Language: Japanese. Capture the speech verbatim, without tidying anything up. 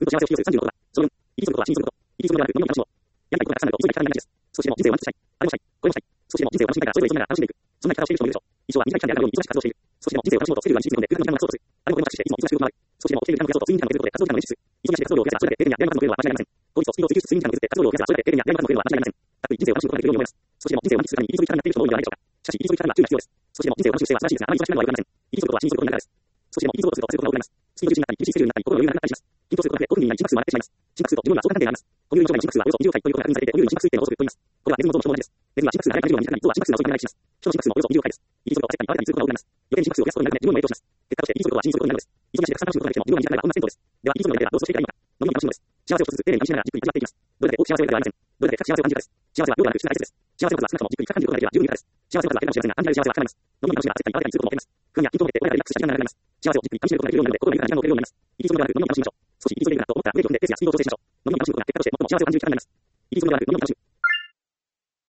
と幸せを引き寄せるさんじゅうのことだ。そのよん、生き急ぐことは死に急ぐこと。生き急ぐのである、飲みの楽しみを。やりたいことがたくさんあると急いで体になりです。そしても人生を楽しみたい。あれもしたい。これもしたい。そしても人生を楽しみたいからそれぞれ急ぎながら楽しんでいく。そんな生き方をしている人もいるでしょう。一生は短い期間であるように忙しく活動している。そしても人生を楽しもうとスケジュールに突き込んで空間に突き込むあれもこれも発していつも忙しく回る。そしても起きている時間を増やそうと睡眠時間を減らそうと睡眠時間を減ることで活動時間を延長する。忙しいで活動量を増やせばそれだけ停電や病の数も増えるのは間違いありません。効率をスピードを追求し睡眠時間を削って活動量を増やせばそれだけ停電や病の数も増えるのは間違いありません。たっぷり人生を楽しむことができるように思います。そしても人生を満喫するために生き急ぎ期間になっている人も多いのではないでしょうか。しかし生き急ぎ期間には注意が必要です。そしても人生を楽しむ姿勢は素晴らしいですがあまり忙しくなるのは良くありません。生き急ぐことは死に急ぐことになるからです。そしても生き急ごうとすると焦ることが起こります。スピード重視になったり、厳しいスケジュールになったり、心の余裕がなくなったりします。緊張することでごふん以内に心拍数は上がってしまいます。心拍数と自分は相関関係があります。保有の障害の心拍数はおよそにじゅう回ということが確認されていて、保有の心拍数っていうのを法則と言います。これはネズミの像も同じです。ネズミは心拍数が誰かにじゅうように短くなり、人は心拍数が遅いため長生きします。人の心拍数もおよそにじゅう回です。生き急ぐことは焦ったり、慌てたりすることが多くなります。余計に心拍数を増やすことになるので自分も影響します。結果として生き急ぐことは死に急ぐことになるのです。忙しいでたくさん楽しむことができても自分は短いがほんの銭湯です。では生き急ぐの上ではどう過ごしていけばいいのか。飲みに楽しむのです。幸せを一つずつ丁寧に楽しみながらじっくり味わっていきます。どれだけ多く幸せを得るかではありません。どれだけ深く幸せを感じるかです。幸せは量ではなく質が大切です。幸せの数は少なくともじっくり深く感じることができれば十分豊かです。幸せの数だけかもしれませんが、感じられる幸せはかなります。飲みに楽しみながら焦ったり、慌てたりすることも起きます。不安や緊張を経て親がリラックスした時間が長くなります。幸せをじっくり楽しめることができるようになるので、心が豊かな時間を送れるようになります。生き急ぐのではなく飲みに楽しみましょう。少し生き急いでいるなと思ったらブレーキを踏んでペースやスピードを調整しましょう。飲みに楽しむことが結果として最も幸せを感じる期間になります。生き急ぐのではなく飲みに楽しむ。